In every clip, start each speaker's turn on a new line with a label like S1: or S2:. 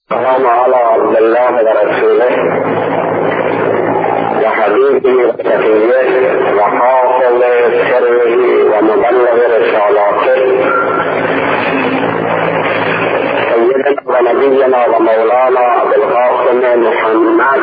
S1: السلام على عبد الله ورسوله وحبيبه وصفيه وحافظ سره ومبلغ رسالاته سيدنا ونبينا ومولانا ابي القاسم محمد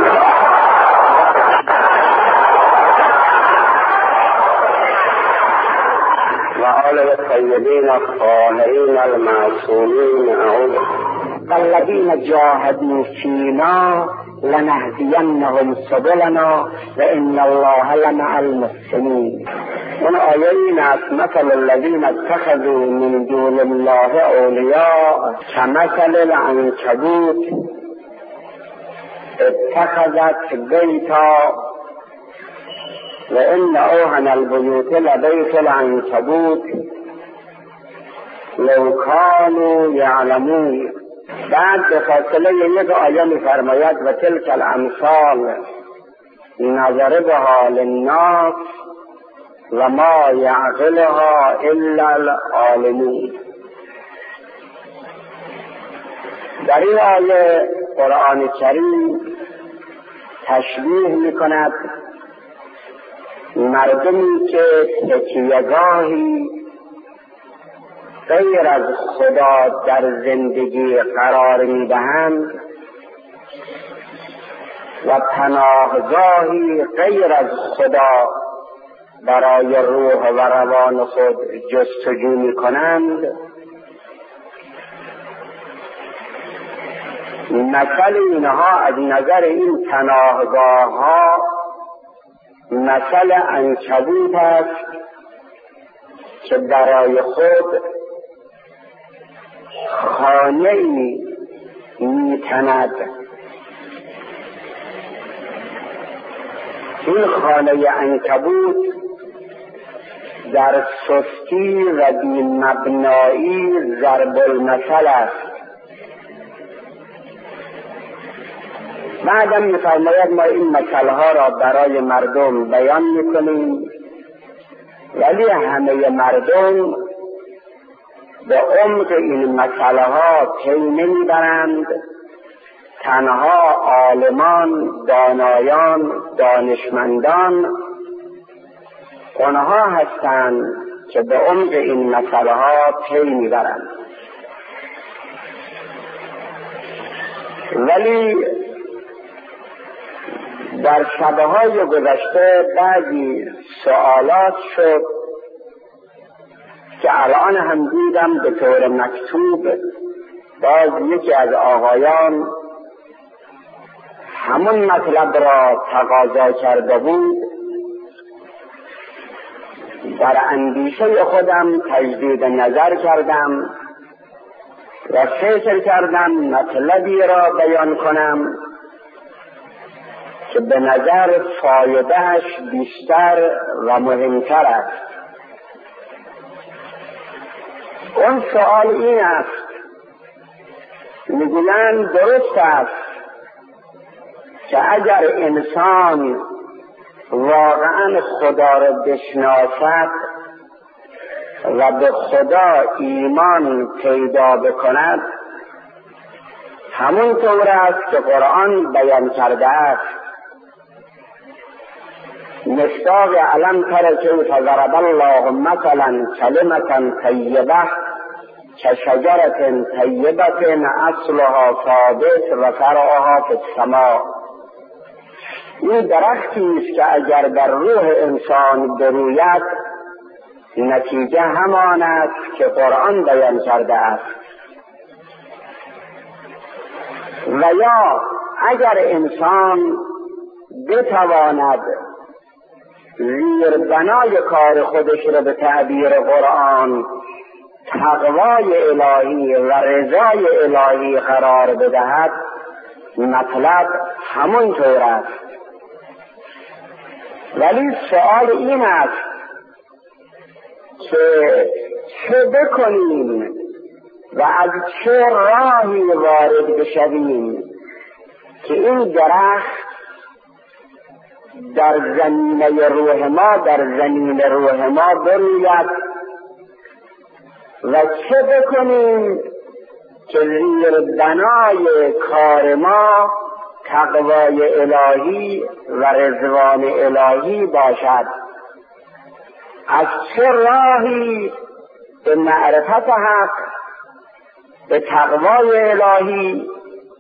S1: وآله الطيبين الطاهرين المعصومين والذين جاهدوا فينا لنهدينهم سبلنا وإن الله لمع المحسنين. اون آیه این است: مثل الذین اتخذوا من دون الله اولیاء کمثل العنکبوت اتخذت بیتا وإن اوهن البیوت لبیت العنکبوت لو کانوا یعلمون. بعد به فاصله یک آیه می‌فرماید و تلک الامثال نضربها للناس و ما یعقلها الا العالمون. در این آیه قرآن کریم تشبیه می‌کند مردمی که تکیه‌گاهی غیر از خدا در زندگی قرار می‌دهند و پناهگاهی غیر از خدا برای روح و روان خود جستجو می‌کنند. مثل اینها از نظر این پناهگاه‌ها مثل عنکبوت است که برای خود خانه‌ای می‌تند. این خانه عنکبوت در سستی و بی‌مبنایی ضرب المثل است. بعدم می‌فرماید ما این مثل‌ها را برای مردم بیان می‌کنیم، ولی همه مردم به عمق این مسئله‌ها پی نمی‌برند. تنها عالمان، دانایان، دانشمندان آنها هستند که به عمق این مسئله‌ها پی می‌برند. ولی در شب‌های گذشته بعضی سوالات شد که الان هم دیدم به طور مکتوب باز یکی از آقایان همون مطلب را تقاضا کرده بود. در اندیشه خودم تجدید نظر کردم و فکر کردم مطلبی را بیان کنم که به نظر فایدهش بیشتر و مهمتر است. اون سوال این است: میگویند درست است که اگر انسان واقعا خدا را بشناسد و به خدا ایمان پیدا بکند، همون طور است که قرآن بیان کرده است. مصداق علم تر کیف ضرب الله مثلا کلمة طیبه کشجرة طیبة اصلها ثابت و فرعها فی السماء. این درختی است که اگر در روح انسان بروید نتیجه همان است که قرآن بیان کرده است. و یا اگر انسان بتواند زیر بنای کار خودش را به تعبیر قرآن تقوای الهی و رضای الهی قرار بدهد، مطلب همون طور است. ولی سوال این است که چه بکنیم و از چه راهی وارد بشویم که این درخت در زمینه روح ما، در زمین روح ما بروید و چه بکنیم که زیر بنای کار ما تقوای الهی و رضوان الهی باشد. از چه راهی؟ به معرفت حق، به تقوای الهی،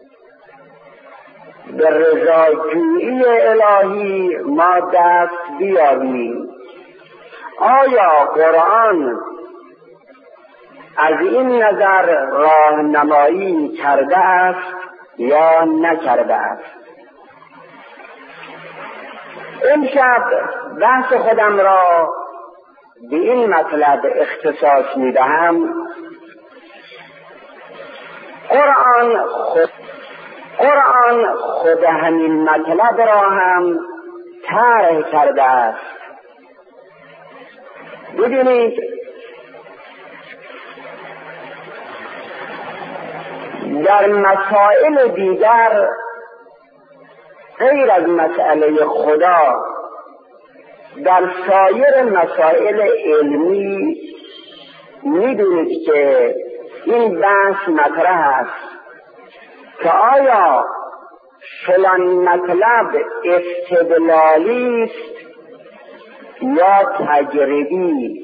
S1: به رضاجویی الهی ما دست بیابیم. آیا قرآن از این نظر راهنمایی کرده است یا نکرده است؟ امشب بحث خودم را به این مطلب اختصاص می‌دهم. قرآن خود همین مطلب را هم طرح کرده است. ببینید در مسائل دیگر غیر از مسئله خدا، در سایر مسائل علمی می‌دونید که این بحث مطرح است که آیا فلان مطلب استدلالی است یا تجربی.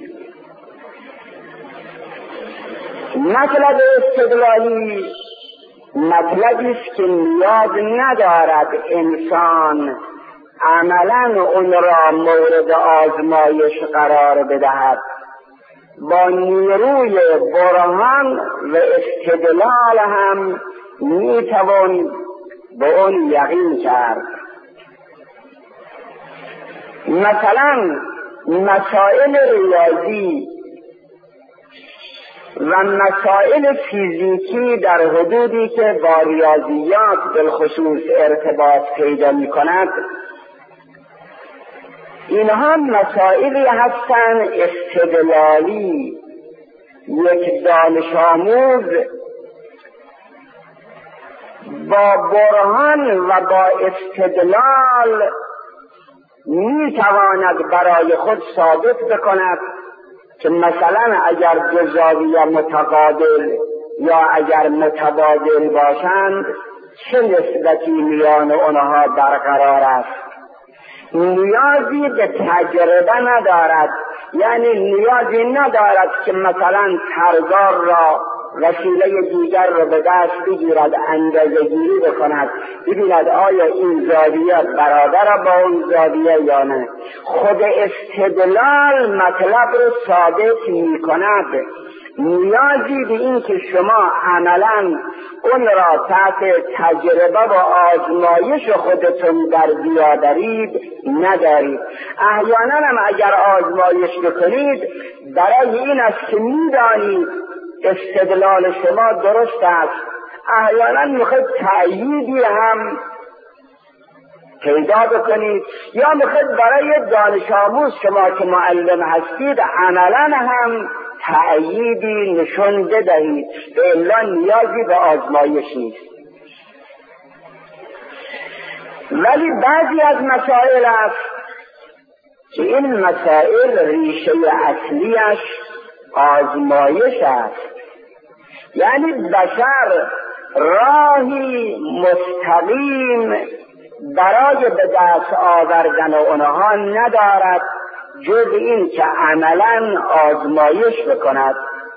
S1: مطلب استدلالی مطلبی است که نیاز ندارد انسان عملاً اون را مورد آزمایش قرار بدهد، با نیروی برهان و استدلال هم میتوان به اون یقین کرد. مثلا مسائل ریاضی و مسائل فیزیکی در حدودی که با ریاضیات بالخصوص ارتباط پیدا می کند، اینها مسائلی هستند استدلالی. یک دانش آموز با برهان و با استدلال می تواند برای خود ثابت بکند که مثلا اگر دو زاویه متقابل یا اگر متبادل باشند چه نسبتی میان آنها برقرار است. نیازی به تجربه ندارد، یعنی نیازی ندارد که مثلا ترگار را وسیله دیگر را به دست بگیرد، اندازه گیری بکند ببیند آیا این زاویه برابر با اون زاویه یا نه. خود استدلال مطلب را ثابت می کند. نیازی به این که شما عملاً اون را تحت تجربه و آزمایش خودتون در بیاورید ندارید. احیانا هم اگر آزمایش بکنید برای این است که میدانید استدلال شما درست است، احیانا میخواید تأییدی هم پیدا بکنید یا میخواید برای دانش آموز شما که معلم هستید عملا هم تأییدی نشون بدهید، به الا نیازی به آزمایش نیست. ولی بعضی از مسائل است که این مسائل ریشه اصلیش آزمایش است، یعنی بشر راهی مستقیم برای به دست آوردن اونها ندارد جز این که عملاً آزمایش بکند.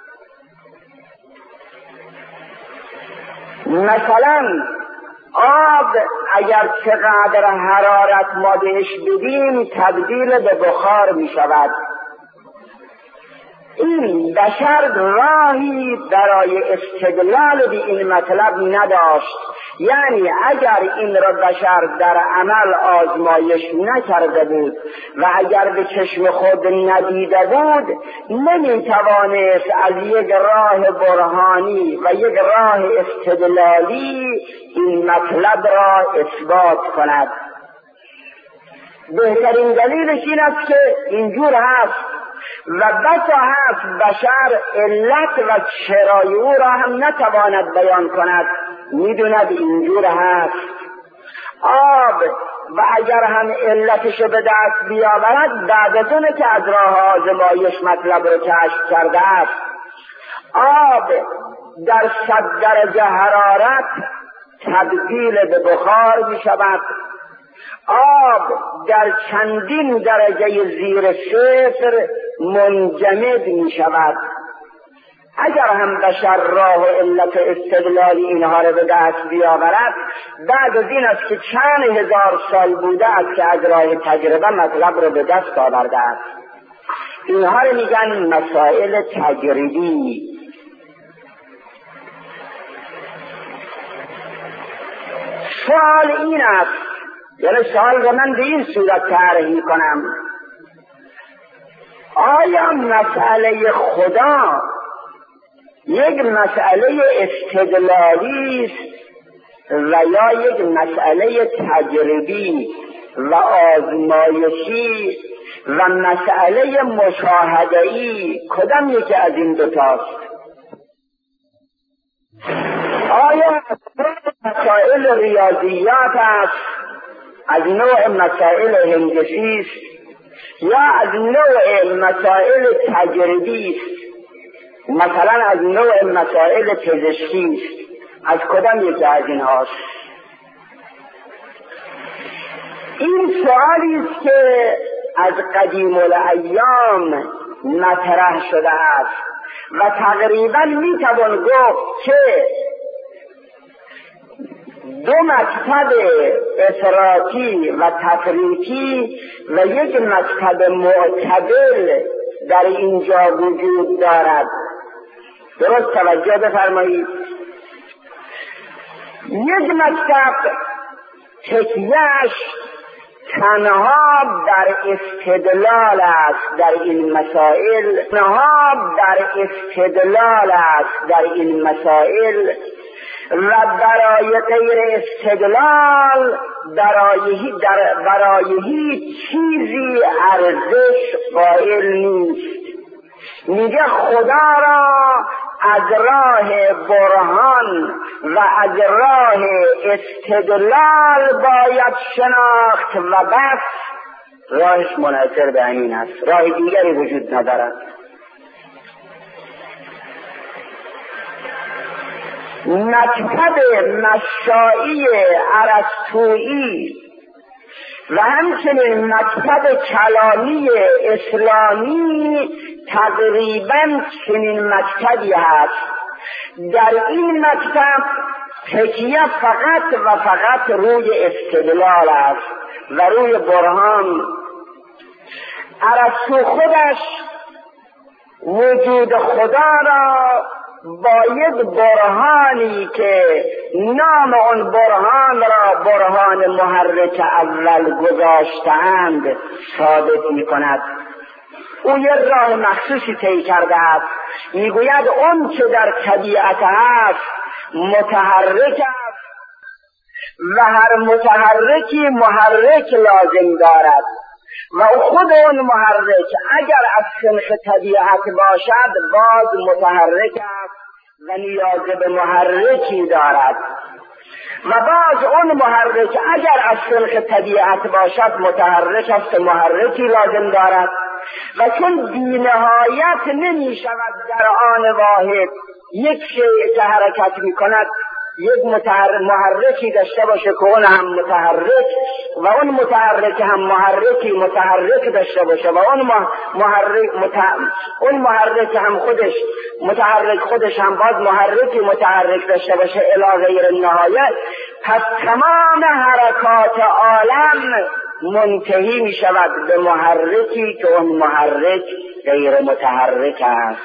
S1: مثلا آب اگر چقدر حرارت ما بهش بدیم تبدیل به بخار می شود. این بشر راهی برای استدلال به این مطلب نداشت، یعنی اگر این را بشر در عمل آزمایش نکرده بود و اگر به چشم خود ندیده بود نمیتوانست از یک راه برهانی و یک راه استدلالی این مطلب را اثبات کند. بهترین دلیلش این است که اینجور هست و بسا هست بشر علت و چرای او را هم نتواند بیان کند، میدوند اینجور هست. آب و اگر هم علتش به دست بیاورد بعد از اونه که از راه آزمایش مطلب رو کشف کرده است. آب در 100 درجه حرارت تبدیل به بخار می شود. آب در چندین درجه زیر صفر منجمد می شود. اگر هم بشر راه و علت استدلال اینها را به دست بیاورد، بعد از این است که چند هزار سال بوده است که از راه تجربه مطلب را به دست آورده است. اینها را میگن مسائل تجربی. سوال این است، یعنی سوال را من به این صورت طرح کنم: آیا مسئله خدا یک مسئله استدلالی است و یا یک مسئله تجربی و آزمایشی و مسئله مشاهده‌ای؟ کدام یکی از این دوتاست؟ آیا مسائل ریاضیات است، از نوع مسائل هندسی است، یا از نوع مسائل تجربی است، مثلا از نوع مسائل پزشکی است؟ از کدام یکی از این هاست؟ این سوالی است که از قدیم الایام مطرح شده است و تقریبا میتوان گفت که دو مکتب افراطی و تفریطی و یک مکتب معتدل در اینجا وجود دارد. درست توجه بفرمایید. یک مکتب تکیه‌اش تنها در استدلال است در این مسائل، در این مسائل، و برای غیر استدلال برای هیچ چیزی ارزش قائل نیست. میگه خدا را از راه برهان و از راه استدلال باید شناخت و بس. راهش منحصر به همین است، راه دیگری وجود ندارد. مکتب مشائی ارسطویی و همچنین مکتب کلامی اسلامی تقریبا چنین مکتبی هست. در این مکتب تکیه فقط و فقط روی استدلال است و روی برهان. ارسطو خودش وجود خدا را با یک برهانی که نام آن برهان را برهان محرک اول گذاشتند ثابت می کند. او یک راه مخصوصی طی کرده است. میگوید اون که در طبیعت هست متحرک است و هر متحرکی محرک لازم دارد و خود اون محرک اگر از سنخ طبیعت باشد باز متحرک است و نیاز به محرکی دارد و باز اون محرک اگر از سنخ طبیعت باشد متحرک است و محرکی لازم دارد و چون بی‌نهایت نمی شود در آن واحد یک شیء که حرکت می کند یک محرکی داشته باشه که اون هم متحرک و اون متحرک هم محرکی متحرک داشته باشه و اون محرک هم خودش متحرک خودش هم باز محرکی متحرک داشته باشه الی غیر النهایه. پس تمام حرکات عالم منتهی می شود به محرکی که اون محرک غیر متحرک است.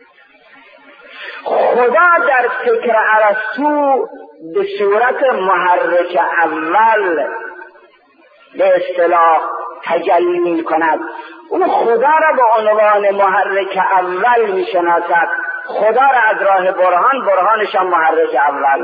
S1: خدا در فکر ارسطو به صورت محرک اول به اصطلاح تجلی می کند. اون خدا را به عنوان محرک اول می شناسد. خدا را از راه برهانش هم محرک اول.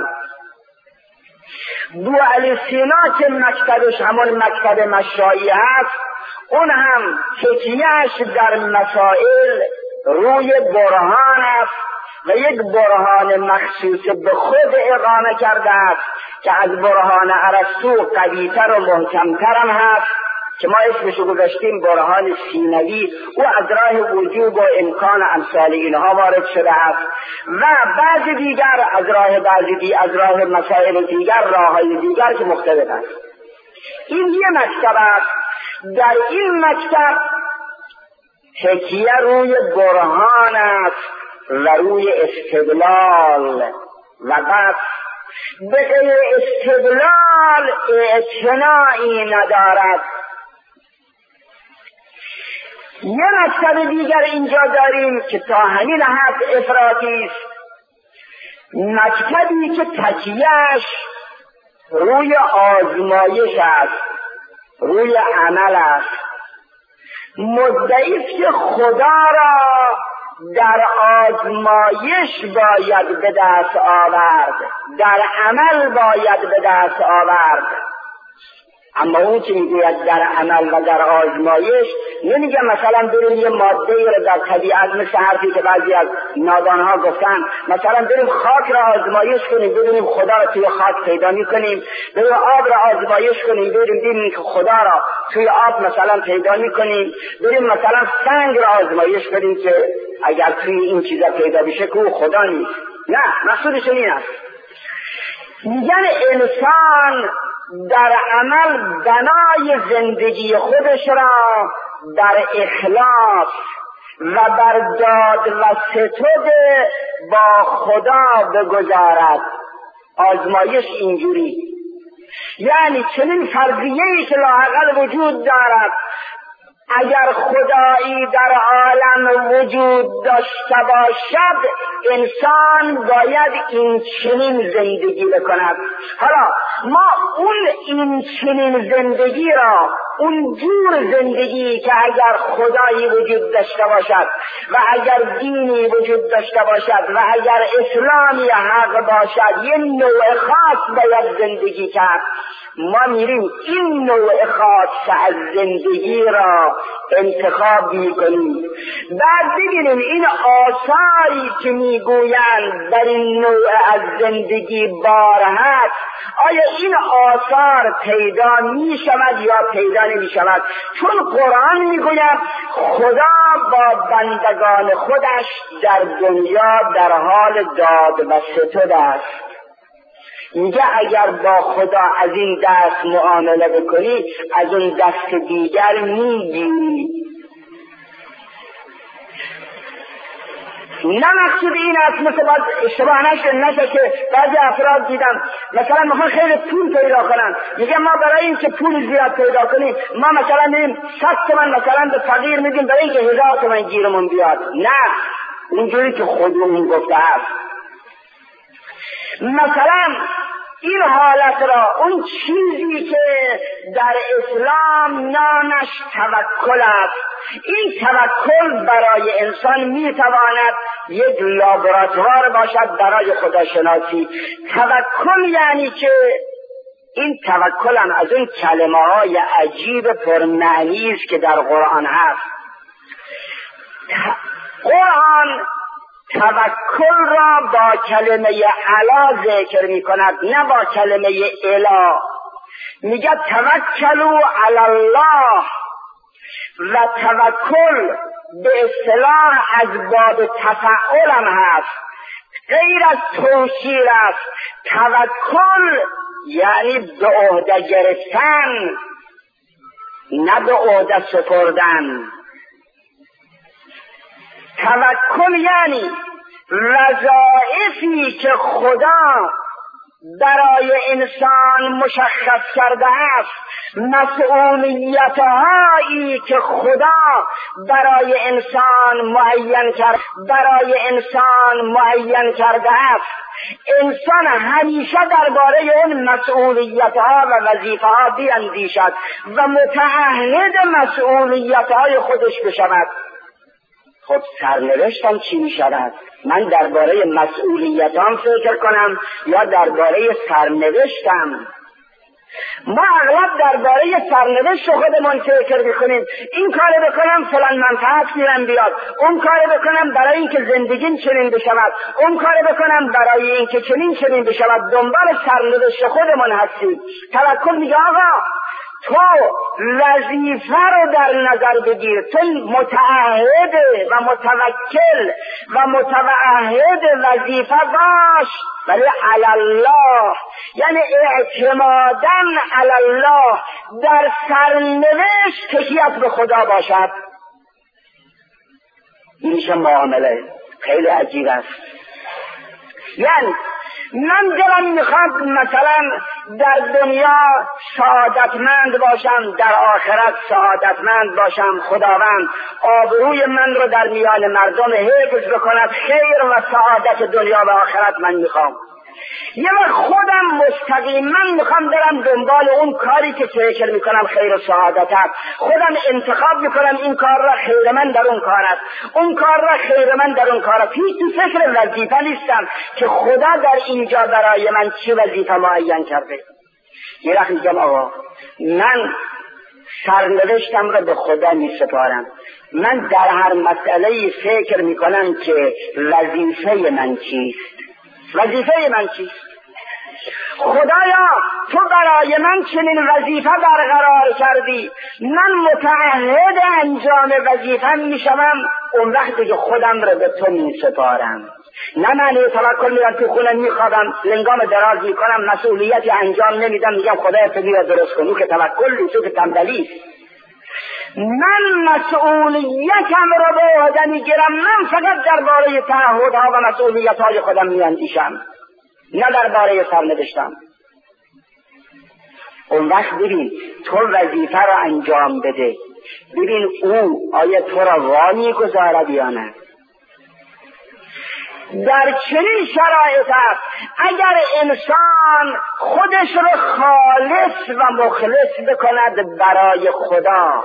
S1: دو علی سینا که مکتبش همون مکتب مشائی هست، اون هم تکیهش در مسائل روی برهان است و یک برهان مخصوص به خود اقامه کرده است که از برهان ارسطو قوی‌تر و محکم‌تر هم هست که ما اسمشو گذاشتیم برهان سینوی، او از راه وجوب و امکان امثال اینها وارد شده است و بعض دیگر از راه مسائل دیگر، راههای دیگر که مختلف است. این یه مکتب است. در این مکتب تکیه روی برهان است و روی استدلال و بس. به غیر استدلال اعتنایی ندارد. یه مکتب دیگر اینجا داریم که تا همین حد افراطی است، مکتبی که تکیهش روی آزمایش است، روی عمل است. مدعی است که خدا را در آزمایش باید به دست آورد، در عمل باید به دست آورد. اما اون که میگوید در عمل و در آزمایش، نمیگه مثلا بریم یه ماده رو در طبیعت، مثل حرفی که بعضی از نادانها گفتن، مثلا بریم خاک را آزمایش کنیم ببینیم خدا را توی خاک پیدا میکنیم، بریم آب را آزمایش کنیم ببینیم که خدا را توی آب مثلا پیدا میکنیم، بریم مثلا سنگ را آزمایش کنیم که اگر توی این چیزا پیدا بشه که خدا نیست. نه، مقصودش این است. میگن انسان در عمل بنای زندگی خودش را در اخلاص و بر داد و ستد با خدا بگذارد. آزمایش اینجوری، یعنی چنین فرضیه‌ای که لااقل وجود دارد، اگر خدایی در عالم وجود داشته باشد انسان باید این چنین زندگی بکند. حالا ما این چنین زندگی را، اون جور زندگی که اگر خدایی وجود داشته باشد و اگر دینی وجود داشته باشد و اگر اسلامی حق باشد، یه نوع خاص باید زندگی کرد. ما میریم این نوع خاص از زندگی را انتخاب میکنیم. بعد بگیریم این آثاری که میگویند در این نوع از زندگی بار هست، آیا این آثار پیدا میشود یا پیدا نمیشود؟ چون قرآن میگوید خدا با بندگان خودش در دنیا در حال داد و ستد است. میگه اگر با خدا از این دست معامله بکنی از اون دست دیگر میگیری. نه مقصود این است مثل باید اشتباه نشه که بعضی افراد دیدم مثلا میخوان خیلی پول پیدا کنن، میگه ما برای این که پول زیاد پیدا کنیم ما مثلا میریم 100 تومن مثلا به فقیر میدیم برای اینکه 1000 تومن گیرمون بیاد. نه، اونجوری که خودمون گفته است. مثلا این حالت را، اون چیزی که در اسلام نامش توکل است، این توکل برای انسان میتواند یک لابراتوار باشد برای خداشناسی. توکل یعنی که این توکل هم از اون کلمه های عجیب پرمعنی است که در قرآن هست. قرآن توکل را با کلمه علا ذکر می کند، نه با کلمه اله. میگه توکلوا علی الله و توکل به اصطلاح از باب تفعل هم هست، غیر از توشیر است. توکل یعنی به عهده گرفتن، نه به عهده سپردن. توکل یعنی وظایفی که خدا برای انسان مشخص کرده است، مسئولیت‌هایی که خدا برای انسان معین کرده است. انسان همیشه درباره اون مسئولیت‌ها و وظیفه‌ها بیندیشد و متعهد مسئولیت‌های خودش بشود. خب سرنوشتم چی می شود؟ من درباره مسئولیتام فکر کنم یا درباره سرنوشتم؟ ما اغلب درباره سرنوشت خودمون فکر میکنیم. این کار بکنم فلان منفعت گیرم بیاد، اون کار بکنم برای اینکه زندگیم چنین بشود، اون کار بکنم برای اینکه چنین بشود. دنبال سرنوشت خودمون هستیم. توکل میگه آقا تو وظیفه رو در نظر بگیر، تو متعهد و متوکل و متعهد وظیفه باش، ولی علی الله، یعنی اعتمادا علی الله، در سرنوشت تکیت به خدا باشد. این میشه معامله. خیلی عجیب است. یعنی من دلم میخواد مثلا در دنیا سعادتمند باشم، در آخرت سعادتمند باشم، خداوند آبروی من رو در میان مردم حفظ بکند، خیر و سعادت دنیا و آخرت من میخوام. یه وقت خودم مستقیما میخوام برم دنبال اون کاری که فکر میکنم خیر و سعادت است، خودم انتخاب میکنم این کار را خیر من در اون کار است، اون کار را خیر من در اون کار است. هیچ تو فکر وظیفه نیستم که خدا در اینجا برای من چی وظیفه معین کرده. یه وقت میگم آقا من سرنوشتم را به خدا میسپارم، من در هر مسئله فکر میکنم که وظیفه من چیست، وظیفه من چیست؟ خدایا تو برای من چنین وظیفه برقرار کردی، من متعهد انجام وظیفه میشم، اون وقتی که خودم رو به تو میسپارم. نه معنی توکل میرم تو خونه میخوابم، لنگام دراز میکنم، مسئولیتی انجام نمیدم، میگم خدایا تو بیا درست کن، که توکل نیست، که تنبلی. من مسئولیتم رو به عهده میگیرم، من فقط درباره تعهدها و مسئولیت‌های خودم میاندیشم، نه درباره سرنوشتم. اون وقت ببین تو وظیفه رو انجام بده، ببین او آیا تو را وانی گذارد یا نه. در چنین شرایط است اگر انسان خودش رو خالص و مخلص بکند برای خدا،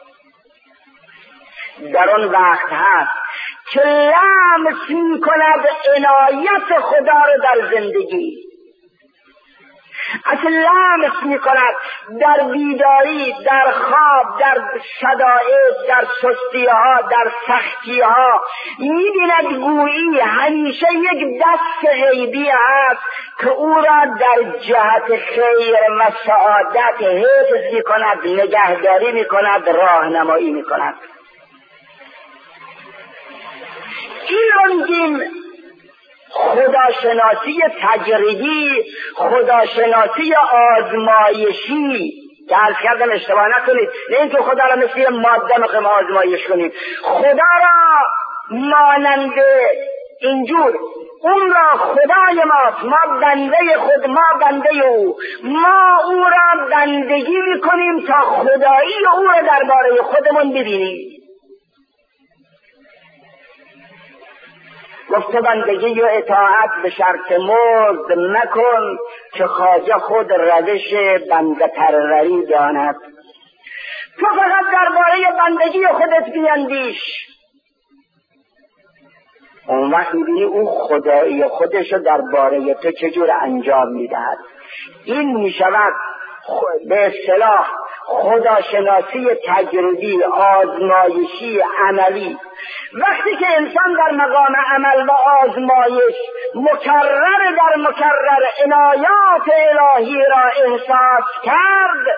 S1: در اون وقت هست که لمس می‌کند عنایت خدا رو در زندگی، اصلا لمس می‌کند در بیداری، در خواب، در شدائد، در سستی‌ها، در سختی‌ها، می‌بیند گویی همیشه یک دست غیبی هست که او را در جهت خیر و سعادت حفظ می‌کند، نگهداری می‌کند، راهنمایی می‌کند. این رو میگیم خداشناسی تجربی، خداشناسی آزمایشی، که عرض کردم اشتباه نکنید، نه اینکه خدا را مثل ماده میخوایم آزمایش کنیم، خدا را ماننده اینجور، اون را خدای ماست، ما بنده خود، ما بنده او، ما او را بندگی میکنیم تا خدایی او را درباره خودمون ببینیم. گفت بندگی و اطاعت به شرط مزد مکن که خواجه خود روش بنده پروری داند. تو فقط درباره بندگی خودت بیندیش، اون وقت میبینی او خدایی خودش رو درباره تو چجور انجام میدهد. این میشود به اصطلاح خداشناسی تجربی، آزمایشی، عملی. وقتی که انسان در مقام عمل و آزمایش مکرر در مکرر عنایات الهی را احساس کرد،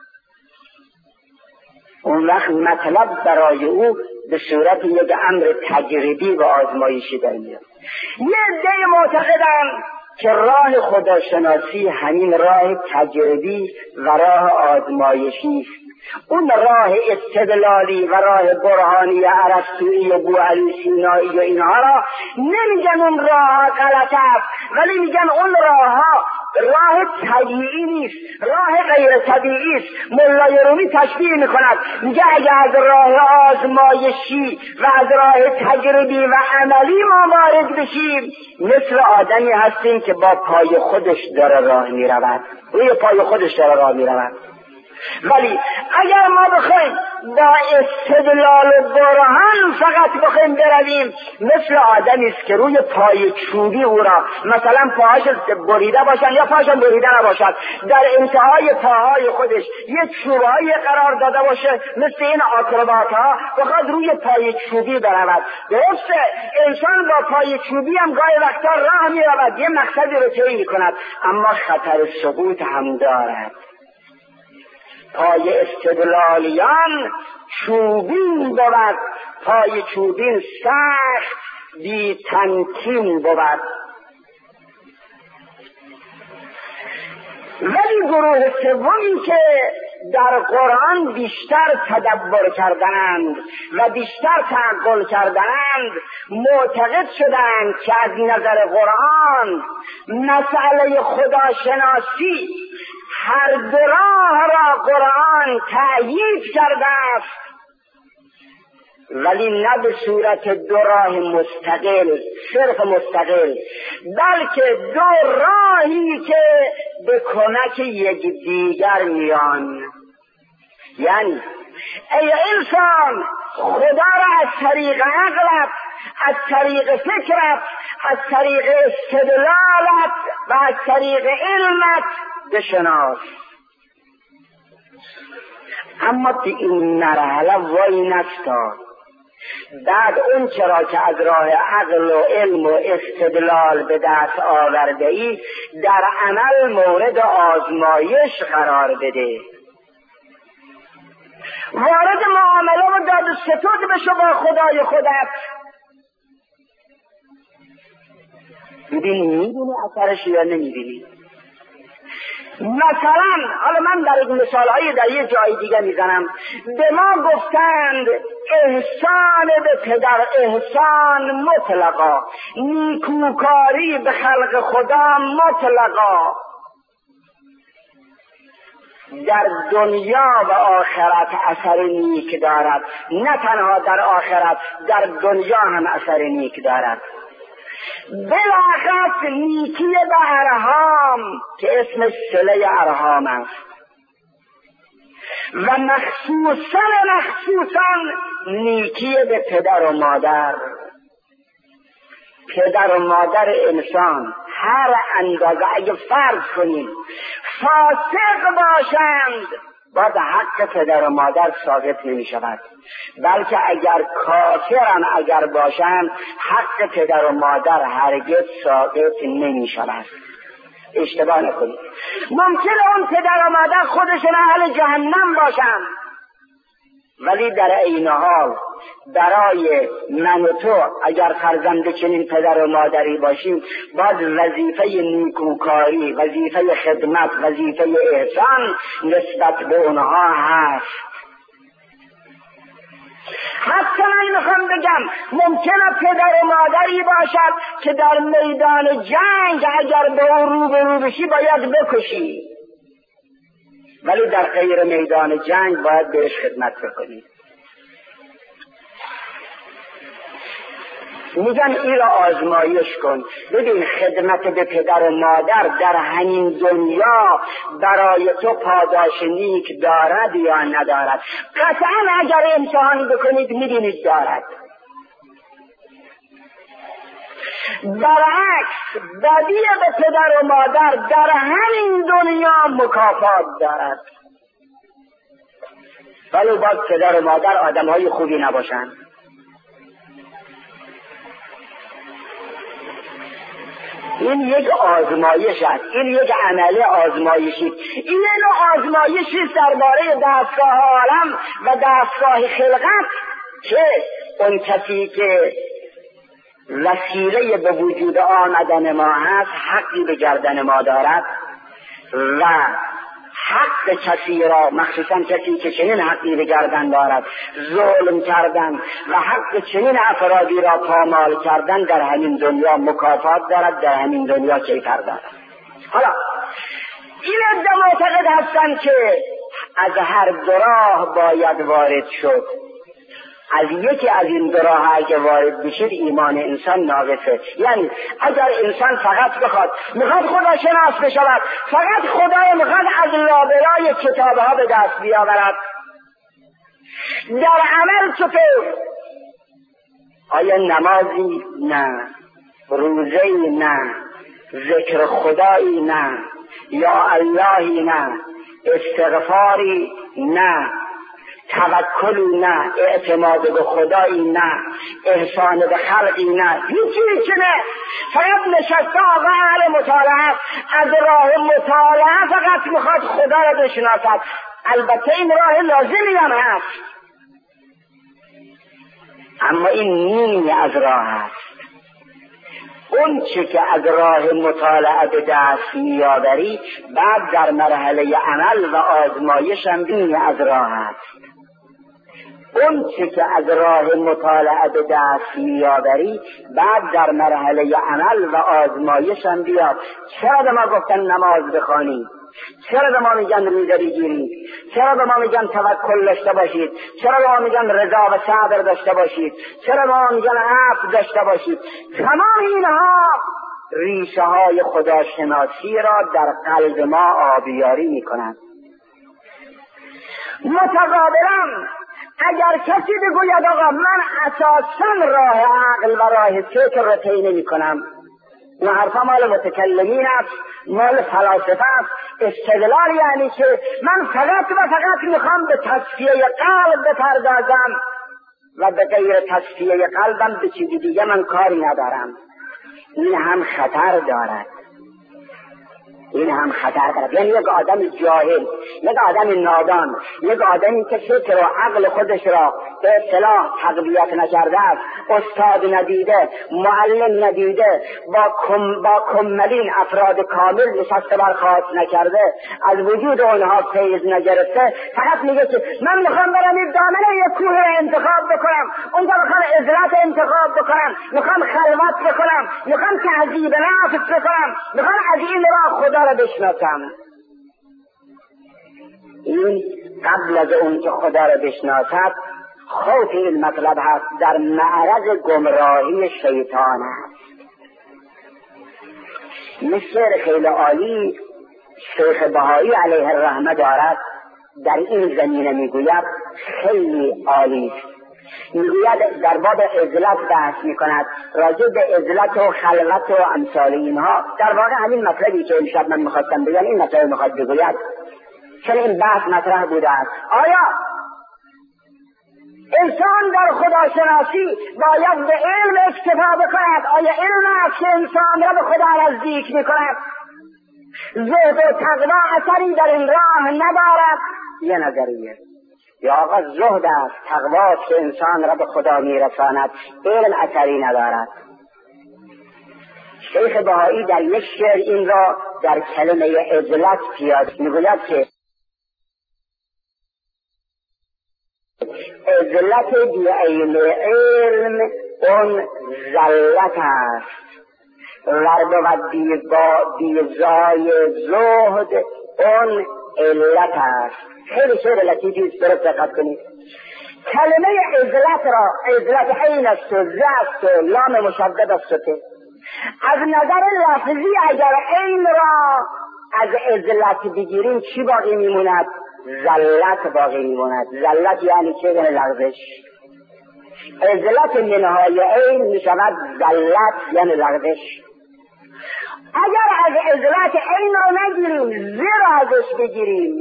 S1: اون وقت مطلب برای او به صورت یک امر تجربی و آزمایشی در میاد. یه عده معتقدند که راه خداشناسی همین راه تجربی و راه آزمایشی است. اون راه استدلالی و راه برهانی ارسطویی و بوعلی سینایی و اینها را نمیگن اون راه غلط است، ولی میگن اون راه طبیعی نیست، راه غیر طبیعی است. مولای رومی تشبیه میکند، میگه اگه از راه آزمایشی و از راه تجربی و عملی ما وارد بشیم، مثل آدمی هستیم که با پای خودش داره راه میرود، روی پای خودش داره راه میرود. ولی اگر ما بخوایم با استدلال و برهان فقط بخوایم برویم، مثل آدمی است که روی پای چوبی او را مثلا پاهاش بریده باشن یا پاهاش بریده نباشد، در انتهای پاهای خودش یه چوبایی قرار داده باشه، مثل این آکروبات ها بخواد روی پای چوبی برود. درسته انسان با پای چوبی هم گاهی وقتا راه می رود، یه مقصدی رو طی می کند، اما خطر سقوط هم دارد. پای استدلالیان چوبین بود، پای چوبین سخت بی تمکین بود. ولی گروه سومی که در قرآن بیشتر تدبر کردند و بیشتر تعقل کردند، معتقد شدند که از نظر قرآن مسئله خداشناسی هر دو راه را قرآن تأیید کرده است، ولی نه به صورت دو راه مستقل، صرف مستقل، بلکه دو راهی که به کمک یکدیگر میان. یعنی ای انسان، خدا را از طریق عقلت، از طریق فکرت، از طریق استدلالت و از طریق علمت بشناس. اما به این مرحله وای نستا. بعد اون چرا که از راه عقل و علم و استدلال به دست آورده ای در عمل مورد آزمایش قرار بده. وارد معامله و داد و ستود بشو با خدای خودت. میبینی اثرش یا نمیبینی؟ مثلا حالا من در مثالهای در یه جای دیگه میزنم. به ما گفتند احسان به پدر، احسان مطلقا، نیکوکاری به خلق خدا مطلقا، در دنیا و آخرت اثر نیک دارد. نه تنها در آخرت، در دنیا هم اثر نیک دارد. بلاخص نیکی به ارحام که اسم صله ارحام است، و مخصوصا نیکی به پدر و مادر. پدر و مادر انسان هر اندازه اگه فرض کنیم فاسق باشند، باز حق پدر و مادر ثابت نمی شود، بلکه اگر کافرن اگر باشند حق پدر و مادر هرگز ثابت نمی شود. اشتباه نکنید. ممکنه اون پدر و مادر خودشون اهل جهنم باشند، ولی در عین حال برای من و تو اگر فرزند چنین پدر و مادری باشیم، باید وظیفه نیکوکاری، وظیفه خدمت، وظیفه احسان نسبت به اونها هست. حتی من میخوام بگم ممکنه پدر و مادری باشد که در میدان جنگ اگر به او روبرو بشی باید بکشی، ولی در غیر میدان جنگ باید بهش خدمت بکنی. میگن این را آزمایش کن، ببین خدمت به پدر و مادر در همین دنیا برای تو پاداش نیک دارد یا ندارد. قطعا اگر امتحان بکنید میبینید دارد. برعکس بدی به پدر و مادر در همین دنیا مکافات دارد، ولی باید پدر و مادر آدمهای خوبی نباشند. این یک آزمایش است، این یک عمل آزمایشی. این نوع آزمایشی درباره دستگاه عالم و دستگاه خلقت که اون کسی که وسیله به وجود آمدن ما هست حقی به گردن ما دارد و حق کسی را، مخصوصا کسی که چنین حقی به گردن دارد، ظلم کردن و حق چنین افرادی را پامال کردن در همین دنیا مکافات دارد، در همین دنیا کیفر دارد. حالا این عده معتقد هستند که از هر دو راه باید وارد شد. از یکی از این دو راه اگه وارد بشید ایمان انسان ناقصه. یعنی اگر انسان فقط میخواد خدا شناس بشود، فقط خدای میخواد از لابلای کتابها به دست بیاورد، در عمل چطور؟ آیا نمازی؟ نه. روزهی؟ نه. ذکر خدایی؟ نه. یا اللهی؟ نه. استغفاری؟ نه. توکلی؟ نه. اعتماد به خدایی؟ نه. احسان به خلقی؟ نه. هیچی نه. فقط نشسته آقا اهل مطالعه، از راه مطالعه فقط میخواد خدا را بشناسد. البته این راه لازمی هم هست، اما این نیمی از راه هست. اون چی که از راه مطالعه به دست میآوری بعد در مرحله عمل و آزمایش هم نیمی از راه هست. اون چی که از راه مطالعه به دست میآوری بعد در مرحله عمل و آزمایش هم بیاد. چرا به ما گفتن نماز بخوانید؟ چرا به ما میگن روزه بگیرید؟ چرا به ما میگن توکل داشته باشید؟ چرا به ما میگن رضا و صبر داشته باشید؟ چرا به ما میگن عفو داشته باشید؟ تمام اینها ریشه های خداشناسی را در قلب ما آبیاری میکنند. متقابلا اگر کسی بگوید آقا من اساساً راه عقل و راه فکر را طی نمی‌کنم، این حرفا مال متکلمین است، مال فلاسفه است. استدلال یعنی که من فقط و فقط میخوام به تصفیه قلب بپردازم و به غیر تصفیه قلبم به چیزی دیگه من کاری ندارم. این هم خطر دارد. یعنی یک آدم جاهل، یک آدم نادان، یک آدمی که فکر و عقل خودش را به اصطلاح تقویت نکرده است، استاد ندیده، معلم ندیده، با کملین افراد کامل نشسته برخاست نکرده، از وجود اونها فیض نگرفته، فقط میگه که من میخوام برم این دامنه یک کوه را انتخاب بکنم، اونجا میخوام عزلت انتخاب بکنم، میخوام خلوت بکنم، میخوام تهذیب نفس بکنم، میخوام از این راه خدا را بشناسم. این قبل از اون که خدا را بشناسد خوف این مطلب هست، در معرض گمراهی شیطان است. این شعر خیلی عالی شیخ بهایی علیه الرحمه دارد، در این زمینه میگوید خیلی عالی است. میگوید در باب عزلت بحث میکند، راجع به عزلت و خلوت و امثال اینها. در واقع همین مطلبی که امشب من میخواستم بگم این مطلب میخواد بگوید، چون این بحث مطرح بوده است. آیا انسان در خداشناسی باید به علم اکتفا بکند؟ آیا علم است که انسان را به خدا نزدیک میکند؟ زهد و تقوا اثری در این راه ندارد؟ یه نظریه. یا آقا زهد است، تقوا که انسان را به خدا میرساند، علم اثری ندارد. شیخ بهایی در یک شعر این را در کلمه عزلت پیاده میگوید که عزلت بیعین علم اون زلت است، ورد بیزای زهد اون علت است. خیلی شعر لطیفی است، درست دقت کنید. کلمه عزلت را، عزلت عین است و ز است و لام مشدد است و ته. از نظر لفظی اگر عین را از عزلت بگیریم چی باقی میموند؟ زلت باقی میموند. زلت یعنی چه؟ یعنی لغزش. عزلت منهای عین میشود زلت یعنی لغزش. اگر از عزلت عین را نگیریم، ز را ازش بگیریم،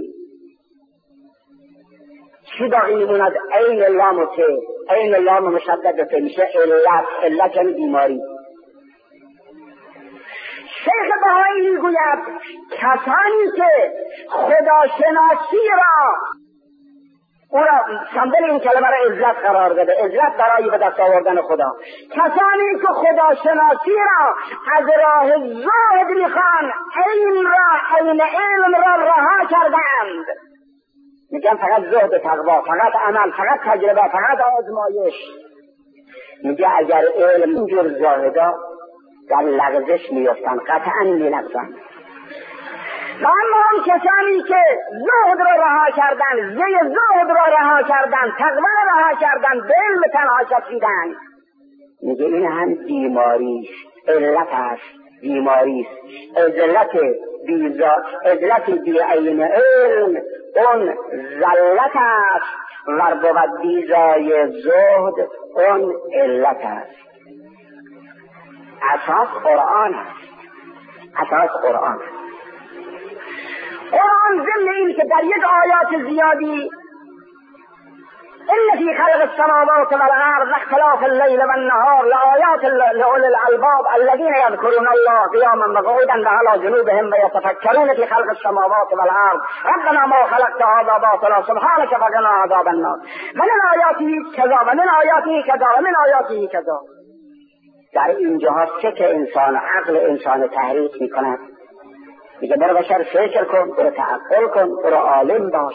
S1: چی باقی میموند؟ عین لام و ته، عین لام مشدد ته میشه علت. علت یعنی بیماری. شیخ بهایی میگوید کسانی که خداشناسی را او را سمبل این کلمه را عزت قرار داده، عزت برای به دست آوردن خدا، کسانی که خداشناسی را از راه زهد میخوان، علم را، علم را رها کردند، میگن فقط زهد و تقوا، فقط عمل، فقط تجربه، فقط آزمایش. میگه اگر علم اینجور زاهدا در لغزش میفتن، قطعا میلغزن. و اما هم کسانی که زهد را رها کردن، زی زهد را رها کردن، تقوا را رها کردن، به علم تنها کشیدن، میگه این هم بیماری است، علت است، بیماری است. عزلت بی عین علم اون زلت است، ور بود بیزای زهد اون علت است. اساس قرآن است. اساس قرآن است. قرآن ضمن این که در یک آیات زیادی ان فی خلق السماوات والارض واختلاف الليل والنهار لآیات لأولی الالباب الذین یذکرون الله قیاما وقعودا وعلی جنوبهم ویتفکرون فی خلق السماوات والارض ربنا ما خلقت هذا باطلا سبحانك فقنا عذاب النار ومن آیاته کذا ومن آیاته کذا ومن آیاته کذا. در اینجاها فکر انسان، عقل انسان تحریک میکند، میگه برو بشر فکر کن، برو تعقل کن، برو عالم باش.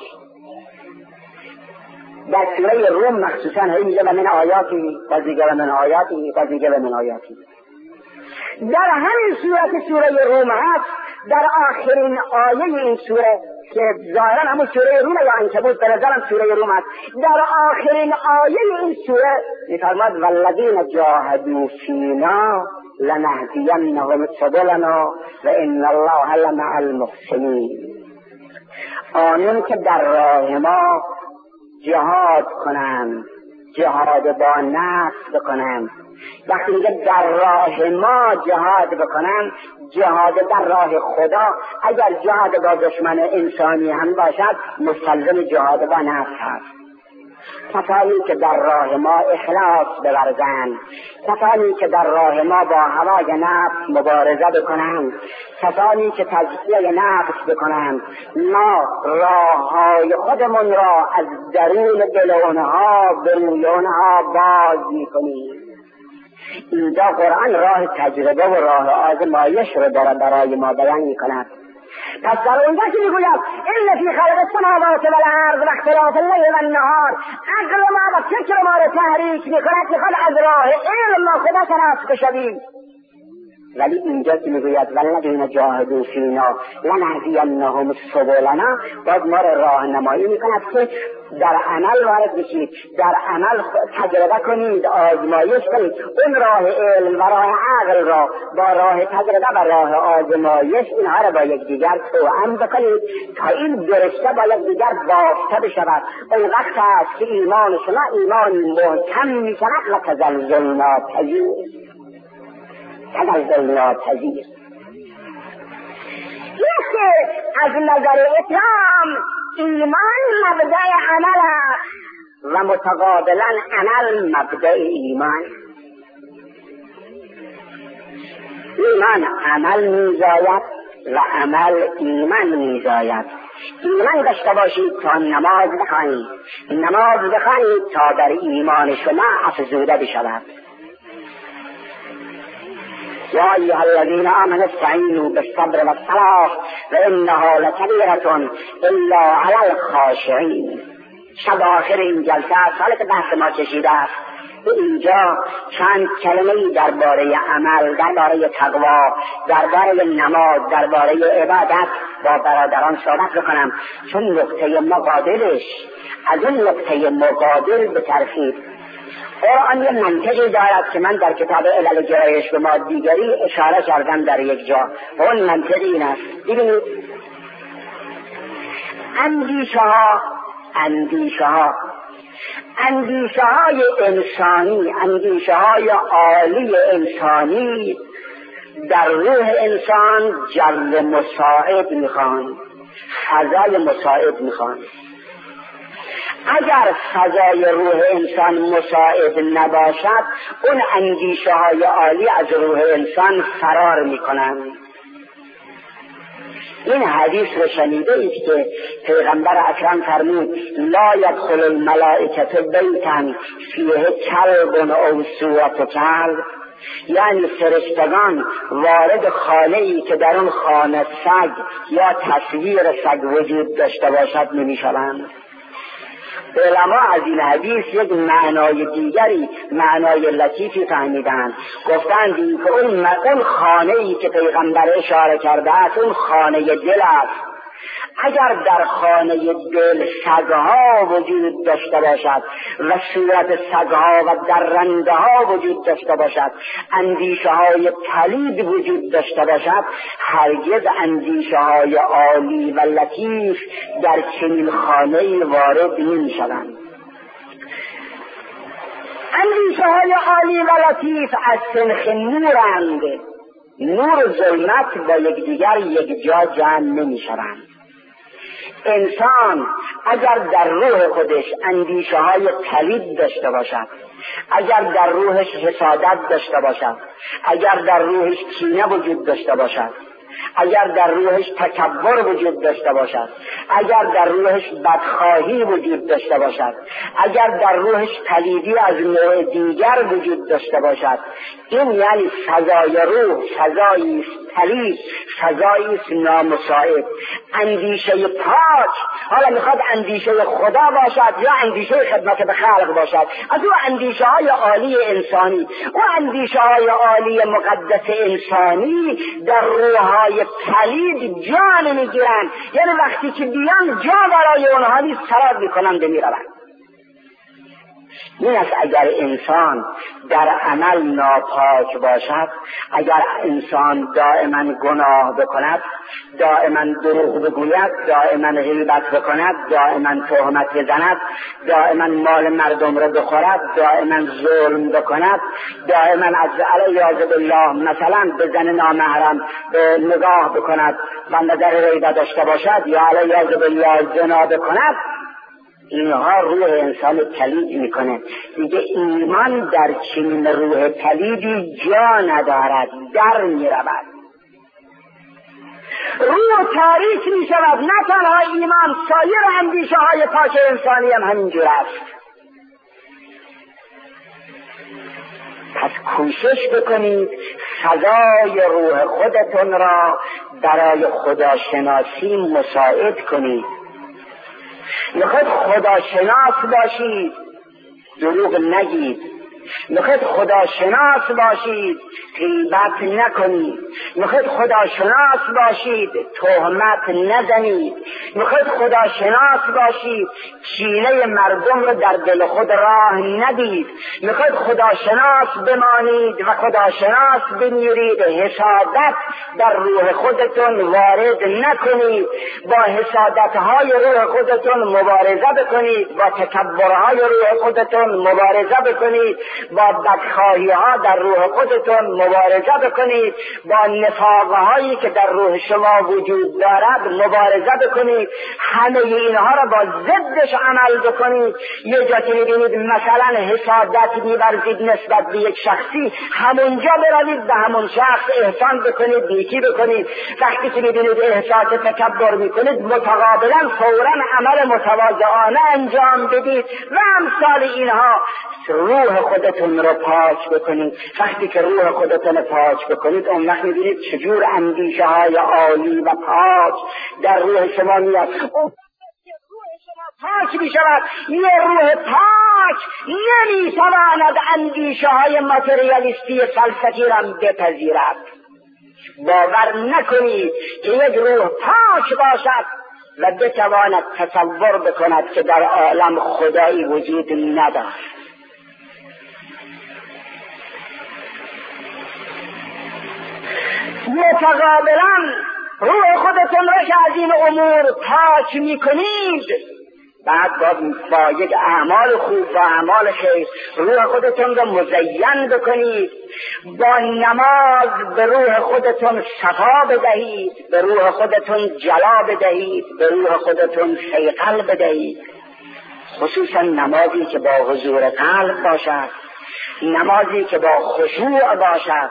S1: در سوره روم مخصوصا میگه و من آیاتی و دیگه و من آیاتی و دیگه و من آیاتی. در همین سوره روم هست، در آخرین آیه این سوره که ظاهرا همون سوره روم یا عنکبوت به نظرم سوره روم هست، در آخرین آیه این سوره میفرماد والذین جاهدوا فینا لنهدینهم سبلنا و ان الله لمع المحسنین. آنان که در راه ما جهاد کنند، جهاد با نفس بکنند. وقتی میگه در راه ما جهاد بکنن، جهاد در راه خدا. اگر جهاد با دشمن انسانی هم باشد مستلزم جهاد با نفس هست. کسانی که در راه ما اخلاص بورزند، کسانی که در راه ما با هوای نفس مبارزه بکنند، کسانی که تزکیه نفس بکنند، ما راههای خودمون را از درون دل اونها به روی اونها باز میکنیم. اینجا قرآن راه تجربه و راه آزمایش رو برای ما بیان میکند. پس در اونجا که میگوید ان فی خلق السماوات والارض واختلاف الليل والنهار، عقل ما و فکر ما رو تحریک میکند، میخواد از راه علم ما خدا شناخته شویم. ولی اینجا که میگوید والذین جاهدوا فینا لنهدینهم سبلنا، باز ما رو راهنمایی میکند که در عمل وارد بشید، در عمل تجربه کنید، آزمایش کنید. اون راه علم و راه عقل را با راه تجربه و راه آزمایش اینها را با یکدیگر توأم بکنید تا این درشته با یکدیگر بافته بشود. اون وقت است که ایمان شما ایمان محکم میشود و تزلزلنا پذیر. یکی از نظر اسلام ایمان مبدأ عمل است و متقابلا عمل مبدأ ایمان. ایمان عمل میزاید و عمل ایمان میزاید. ایمان داشته باشید تا نماز بخوانید، نماز بخوانید تا در ایمان شما افزوده بشود. یا ایها الذین آمنوا استعینوا بالصبر والصلاة وانها لکبیرة الا علی الخاشعین. شب آخر این جلسه سالی که بحث ما کشیده است، اینجا چند کلمه‌ای درباره عمل، درباره تقوا، درباره نماز، درباره عبادت با برادران صحبت بکنم، چون نقطه مقابلش از اون نقطه مقابل به ترتیب قرآن یه منطقی دارد که من در کتاب علل جرایش به ما دیگری اشاره کردم در یک جا. اون منطقی این است، ببینید اندیشه های انسانی، اندیشه های عالی انسانی در روح انسان جو مساعد میخوان، فضای مساعد میخوان. اگر فضای روح انسان مساعد نباشد، اون اندیشه های عالی از روح انسان فرار میکنند. این حدیث رو شنیده اید که پیغمبر اکرم فرمود لا یدخل الملائکه بیتا فیه کلب او صورت کلب، یعنی فرشتگان وارد خانه‌ای که در اون خانه سگ یا تصویر سگ وجود داشته باشد نمیشوند. علما از این حدیث یک معنای دیگری، معنای لطیفی فهمیدند. گفتند که اون خانه‌ای که پیغمبر اشاره کرده است اون خانه دل است. اگر در خانه دل سگها وجود داشته باشد و صورت سگها و درنده ها وجود داشته باشد، اندیشه های پلید وجود داشته باشد، هرگز اندیشه های عالی و لطیف در چنین خانه وارد نمی شوند. اندیشه های عالی و لطیف از سنخ نورند. نور و ظلمت با یکدیگر یک جا جمع نمی شوند. انسان اگر در روح خودش اندیشه های پلید داشته باشد، اگر در روحش حسادت داشته باشد، اگر در روحش کینه وجود داشته باشد، اگر در روحش تکبر وجود داشته باشد، اگر در روحش بدخواهی وجود داشته باشد، اگر در روحش پلیدی از نوع دیگر وجود داشته باشد، این یعنی فضای روح فضایی است پلید، فضایی است نامساعد. اندیشه پاک حالا میخواد اندیشه خدا باشد یا اندیشه خدمت به خلق باشد، از او اندیشه های عالی انسانی، او اندیشه های عالی مقدس انسانی در روحهای پلید جان میگیرند، یعنی وقتی که بیان جا برای اونها نیست فرار میکنند و میروند. این است اگر انسان در عمل ناپاک باشد، اگر انسان دائما گناه بکند، دائما دروغ بگوید، دائما غیبت بکند، دائما تهمت بزند، دائما مال مردم را بخورد، دائما ظلم بکند، دائما علیاذ بالله مثلا به زن نامحرم به نگاه بکند و نظر غیبت داشته باشد یا علیاذ بالله زنا بکند، اینها روح انسان پلید میکنه. دیگه ایمان در چنین روح پلیدی جا ندارد، در میرود، روح تاریک میشود. نه تنها ایمان، سایر اندیشه های پاک انسانی هم همینجور است. پس کوشش بکنید فضای روح خودتون را برای خداشناسی مساعد کنید. میخواید خداشناس باشید، دروغ نگید. میخواید خداشناس باشید، غیبت نکنید. میخواید خداشناس باشید، تهمت نزنید. میخواید خداشناس باشید، کینه مردم رو در دل خود راه ندید. میخواید خداشناس بمانید و خداشناس بمیرید، حسادت در روح خودتون وارد نکنید. با حسادتهای روح خودتون مبارزه بکنید، با تکبرهای روح خودتون مبارزه بکنید، با بدخواهی ها در روح خودتون مبارزه بکنید، با نفاقهایی که در روح شما وجود دارد مبارزه بکنید. همه اینها را با ضدش عمل بکنید. یه جا که میبینید مثلا حسادت می‌ورزید نسبت به یک شخصی، همونجا بروید به همون شخص احسان بکنید، نیکی بکنید. وقتی که میبینید احساس تکبر میکنید، متقابلا فوراً عمل متواضعانه انجام بدید و امثال اینها. روح خودتون رو پاک بکنید. وقتی که روح خودتون پاک بکنید، اون وقت می‌بینید چجور اندیشه های عالی و پاک در روح شما میاد. روح شما پاک می‌شود. یه روح پاک نمی‌تواند اندیشه های ماتریالیستی فلسفی را بپذیرد. باور نکنید که یک روح پاک باشد و بتواند تصور بکند که در عالم خدایی وجود ندارد. متقابلا روح خودتون را که از این امور پاک میکنید، بعد با یک اعمال خوب و اعمال خیر روح خودتون را مزین بکنید. با نماز به روح خودتون صفا بدهید، به روح خودتون جلا بدهید، به روح خودتون صیقل بدهید. خصوصا نمازی که با حضور قلب باشد، نمازی که با خشوع باشد،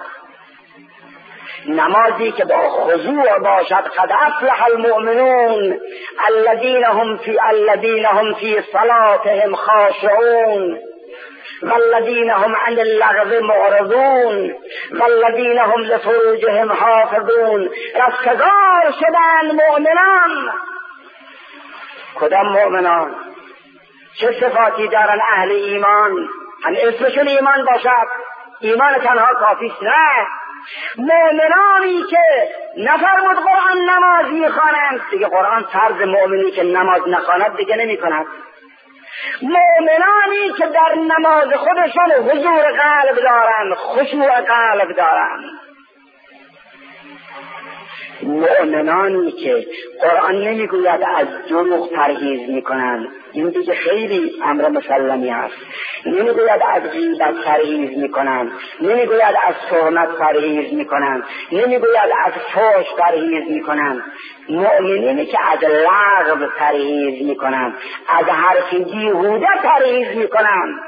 S1: نمازی که با خضوع باشد. قد افلح المؤمنون الذين هم في صلاتهم خاشعون والذين هم عن اللغو معرضون والذين هم لفروجهم حافظون. رستگار شدن مؤمنان. کدام مؤمنان؟ چه صفاتی دارن اهل ایمان؟ هم اسمشون ایمان باشد. ایمان تنها کافی است؟ نه. مؤمنانی که نفرمود قرآن نمازی خوانند، دیگه قرآن فرض مؤمنی که نماز نخواند دیگه نمی کند. مؤمنانی که در نماز خودشون حضور قلب دارند، خشوع قلب دارند. مؤمنانی که قرآن نمیگوید از دروغ پرهیز میکنند، این دیگه خیلی امر مسلمی است. نمیگوید از غیبت پرهیز میکنند، نمیگوید از تهمت پرهیز میکنند، نمیگوید از فحش پرهیز میکنند. مؤمنینی که از لغو پرهیز میکنند، از حرف بیهوده پرهیز میکنند.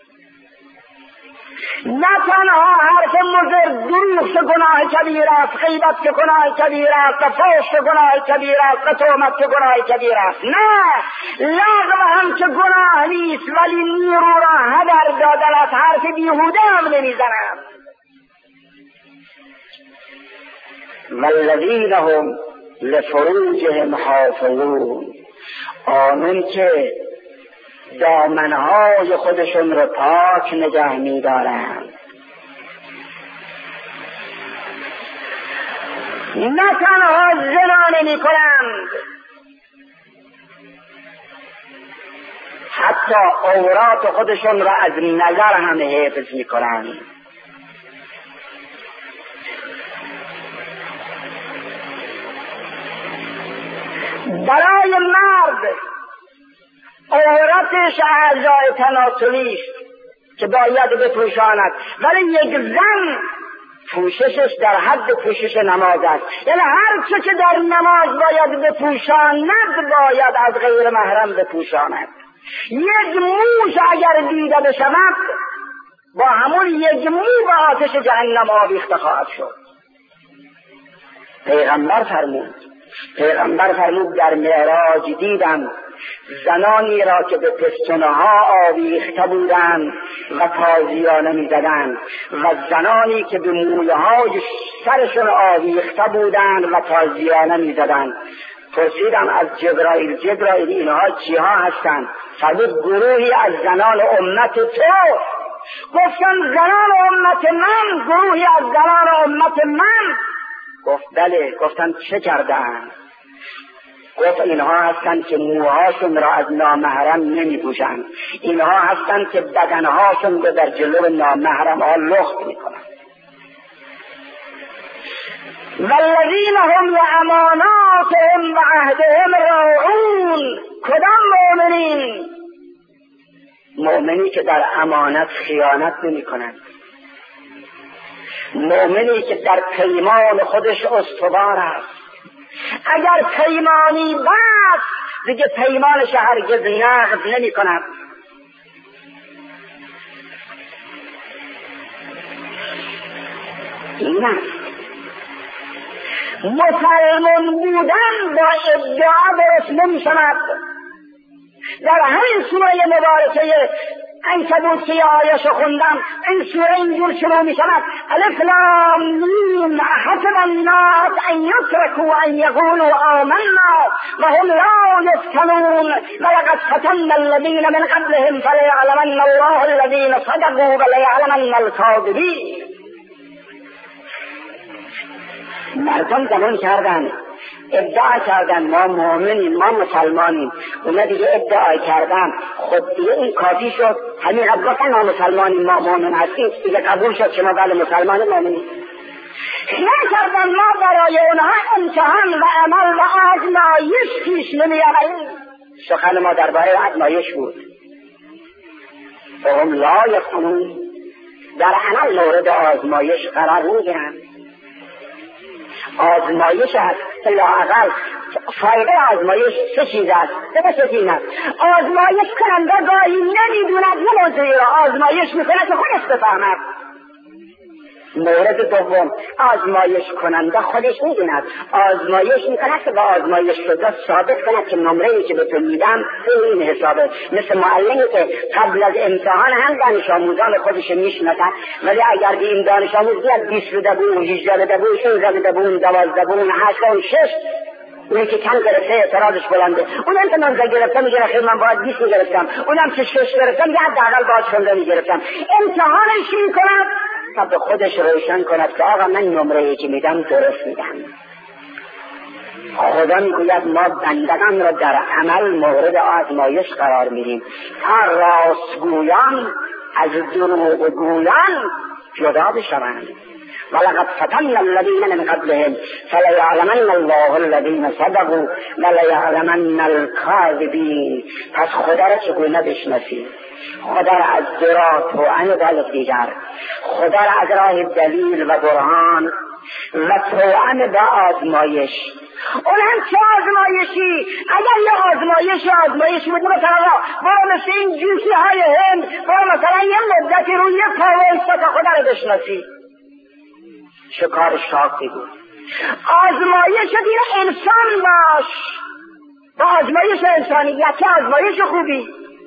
S1: نه تنها حرف مضر، دروغ که گناه کبیر است، غیبت که گناه کبیر است، فحش که گناه کبیر است، تهمت که گناه کبیر است. نه، لغو هم که گناه نیست، ولی نیرو را هدر دادن از حرف بیهوده هم نمیزنند. والذین هم لفروجهم حافظون، آنان که دامنهای خودشون رو پاک نگه می‌دارند. نه تنها زنا نمی‌کنند، حتی عورات خودشون را از نظر هم حفظ می‌کنند. برای مرد عورتش اعضای تناسلی است که باید بپوشاند، ولی یک زن پوششش در حد پوشش نماز است. یعنی هر چه که در نماز باید بپوشاند باید از غیر محرم بپوشاند. یک موش اگر دیده بشود با همون یک مو به آتش جهنم آویخته خواهد شد. پیغمبر فرمود در معراج دیدم زنانی را که به پستانها آویخته بودند و تازیانه می‌زدند و زنانی که به مویهای سرشون آویخته بودند و تازیانه می‌زدند. پرسیدم از جبرائیل اینها چیها هستند؟ فرمود گروهی از زنان امت تو. گفتم زنان امت من؟ گروهی از زنان امت من؟ گفت بله. گفتم چه کردند؟ گفت اینها هستند که موهاشون را از نامحرم نمی پوشند، اینها هستند که بدنهاشون رو در جلو نامحرم ها لخت می کنند. والذین هم لاماناتهم و عهدهم راعون. کدام مؤمنین؟ مؤمنی که در امانت خیانت نمی کنند، مؤمنی که در پیمان خودش استوار است. اگر پیمانی بست دیگه پیمانش هرگز نقض نمی کند. نه، مسلمان بودن با ادعا درست نمی شود. در همین سوره مبارکه عنکبوت که آیه‌شو خوندم، این سوره اینجور شروع می شود: الف لام میم حسب الناس ان یترکوا ان یقولوا آمنا وهم لا یفتنون ولقد فتنا الذین من قبلهم فلیعلمن الله الذین صدقوا ولیعلمن الکاذبین. مردم زمان کردن، ادعا کردن ما مؤمنیم، ما مسلمانیم. اونا دیگه ادعا کردن، خود دیگه این کافی شد. همین گفتن ما مسلمانیم، ما مؤمن هستیم، دیگه قبول شد که ما بله مسلمان مؤمنیم. نکردن ما برای اونها امتحان و عمل و آزمایش پیش نمیاریم. سخن ما درباره آزمایش بود. وهم لا یفتنون، در عمل مورد آزمایش قرار نمیگیرند. آزمایش است، لااقل فایده آزمایش سه چیز است. سه چیز است. آزمایش کننده گاهی نمیدوند نه موضوعی را آزمایش میکند که خودش بفهمد. مورد دوم، آزمایش کننده خودش میدوند، آزمایش میکند که با آزمایش شده ثابت کند که نمره‌ای که به تو میدم این حسابه. مثل معلمی که قبل از امتحان هم دانش آموزان خودش میشناسد، ولی اگر به این دانش آموز بیاد 20 بده بون، 18 بده بون، 16 بده بون، 12 بون، 8 بون، 6، اونی که کم گرفته اعتراضش بلنده. اونم که 19 گرفته میگه خیلی من باید 20 میگرفتم، اونم که 6 گرفته میگه حداقل باید 16 میگرفتم. امتحانش میکند تا به خودش روشن کند که آقا من نمره‌ای که میدم درست میدم. خدا میگوید ما بندگان را در عمل مورد آزمایش قرار میدیم تا راستگویان از دروغگویان جدا بشوند. ولقد فتنا الذین من قبلهم فلیعلمن الله الذین صدقوا ولیعلمن الکاذبین. پس خدا را چگونه بشناسی؟ خدا را از دو راه، توأم با دیگر، خدا را از راه دلیل و برهان و توأم با آزمایش. اون هم چه آزمایشی؟ اگر یه آزمایشی بود مثلا برو مثل این جوسی های هند، برو مثلا یه مدتی روی یه پاویستا تا خدا رو بشناسی، چه کار شاقی بود. آزمایش دین انسان باش، با آزمایش انسانیت، چه آزمایش خوبی.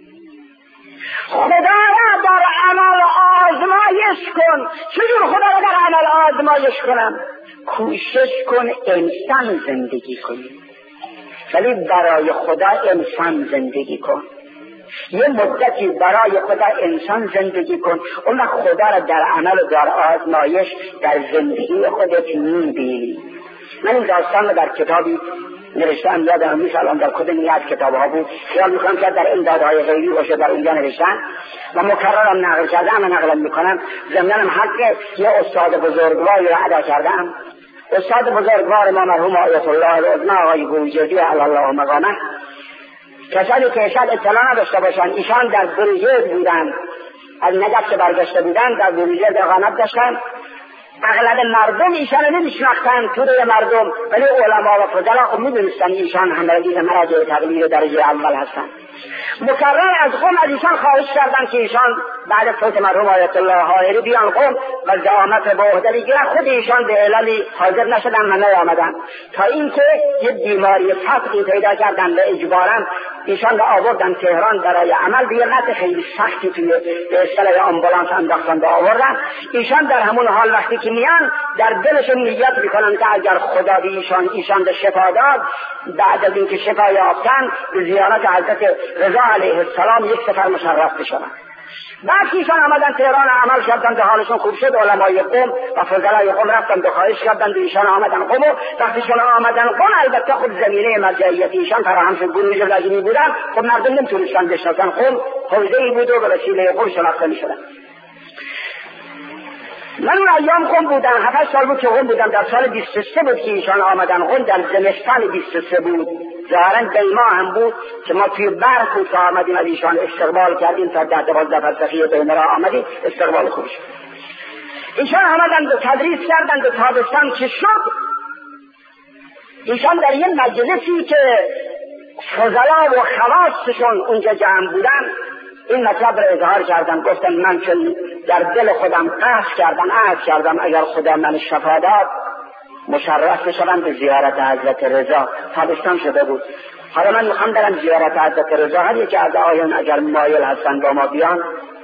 S1: خدا را در عمل آزمایش کن. چجور خدا را در عمل آزمایش کنم؟ کوشش کن انسان زندگی کنی، ولی برای خدا انسان زندگی کن. یه مدتی برای خدا انسان زندگی کن، اون خدا را در عمل و در آزمایش در زندگی خودت میبینی. من این داستان رو در کتابی نوشتم، یادم نیست الان در کدوم یک از کتاب‌ها بود، خیال می‌کنم که در امدادهای غیبی باشه، در اونجا نوشتن و مکررم نقل کردم و نقل می‌کنم. ضمناً حق یه استاد بزرگواری را ادا کردم. استاد بزرگوار ما مرحوم آیت الله العظمی آقای گوجردی علی الله مقامه، کسانی که شاید اطلاع نداشته باشن، ایشان در بروجرد بودن، از نجف که برگشته بودن در بروجرد اقامت داشتن. اغلب مردم ایشان رو نمیشناختن، توده مردم، ولی علما و فضلا خب میدونستن ایشان همراهی مراجع تقلید درجه اول هستن. مکرر از قوم از ایشان خواهش کردن که ایشان بعد فوت مرحوم آیت الله حائری بیان قوم و زعامت با عهده بگیرن. خود ایشان به عللی حاضر نشدن و نیامدن، تا اینکه یه بیماری فقری پیدا کردن و اجبارا ایشان را آوردن تهران برای عمل. دیگه خیلی سختی توی به اصطلاح آمبولانس انداختن و آوردن. ایشان در همون حال وقتی که میان در دلشون نیت میکنن که اگر خدا به ایشان به شفا داد، بعد از اینکه شفا یافتن به زیارت حضرت رضا علیه السلام یک سفر مشرف بشن. بعد که ایشان آمدن تهران عمل کردن، به حالشون خوب شد، علمای قوم و فضلای قوم رفتن به خواهش کردن به ایشان آمدن قوم. و وقتی ایشان آمدن قوم البته خود زمینه مرجعیت ایشان فراهم شد، گروه لازمی بودن، خب مردم نمیتونستن بشناسن، قوم حوزه‌ای بود و به وسیله قوم شناخته میشدن. من اون ایام قوم بودم، 7 سال بود که قوم بودم. در سال 23 بود که ایشان آمدن قوم، در زمستان 23 بود، ظاهرا دیما هم بود که ما توی برق بود که آمدیم از ایشان استقبال کردیم، تا 10-12 فلسفی دیمه را آمدیم استقبال خوش. ایشان آمدن به تدریس کردن به تابستان که شد. ایشان در یه مجلسی که فضلا و خواصشون اونجا جمع بودن این مطلب را اظهار کردن، گفتن من چون در دل خودم عهد کردم اگر خدا من شفا داد مشرف بشم به زیارت حضرت رضا. تابستان شده بود. حالا من میخوام برم زیارت حضرت رضا، هر یکی از آقایان اگر مایل هستن با ما بیان.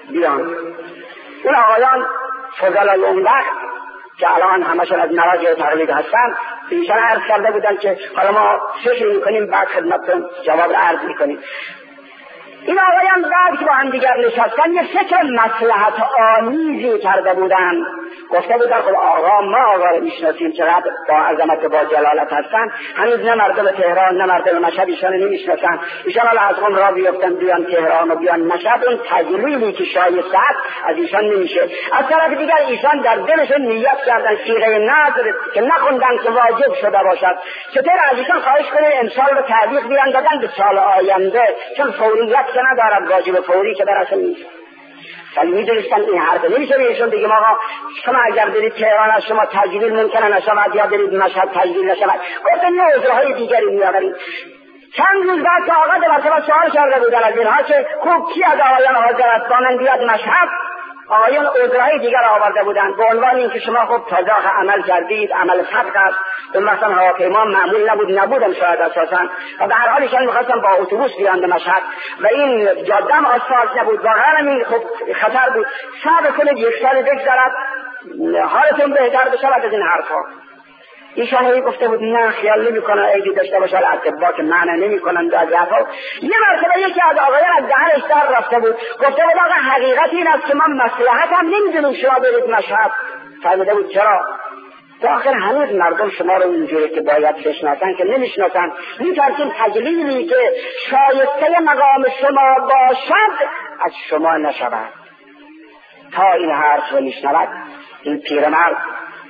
S1: اون آقایان فضلای اون وقت که الان همشون از مراجع تقلید هستن، ایشان عرض کرده بودن که حالا ما فکر میکنیم بعد خدمتتون جواب عرض میکنیم. این آقایان بعد که با هم دیگر نشستن یه فکر مصلحت آمیزی کرده بودن. گفته بودن خب آقا ما آقا رو میشناسیم چقدر با عظمت با جلالت هستن، هنوز نه مردم تهران نه مردم مشهد ایشان نمیشناسن. ایشان حالا از قوم را بیفتن بیان تهران و بیان مشهد، اون تجلیلی که شایسته از ایشان نمیشه. از طرف دیگر ایشان در دلشون نیت کردن صیغه نذر که نخوندن که واجب شده باشد، چطور از ایشان خواهش کنه امسال رو تعلیق بیاندازن به سال آینده، چون فوریت که ندارد، واجب فوری که برسه نیست. ولی میدونستن این حرف نمیشه بهشون بگیم آقا شما اگر برید تهران از شما تجلیل ممکنه نشود، یا برید مشهد تجلیل نشود. گفتن نه عذرهای دیگری میآورید. چند روز بعد که آقا به مرتبه سوال کرده بودن از اینها که خوب کی از آقایان حاضر است با من بیاد مشهد، آقایان عذرهای دیگر آورده بودند به عنوان اینکه شما خب تازه عمل کردید، عمل صدق است، اون مثلا هواپیما معمول نبودم شاید اساسا، و به هر حال ایشان می‌خواستن با اتوبوس بیان به مشهد و این جاده هم آسفالت نبود، واقعا این خب خطر بود. صبر کنید یک سال بگذرد حالتون بهتر بشود از این حرفا. ایشان هی گفته بود نه خیال نمی‌کنه ایدی داشته باشه، اطباء که معنی نمی‌کنن از حرفا. یه مرتبه یکی از آقایان از دهنش در رفته بود، گفته بود آقا حقیقت این است که من مصلحت هم نمی‌دونم شما برید مشهد. فرموده بود چرا؟ تا آخر هنوز مردم شما رو اینجوری که باید بشناسن که نمی‌شناسن، می‌ترسیم تجلیلی که شایسته مقام شما باشد از شما نشود. تا این حرف رو میشنود این پیرمرد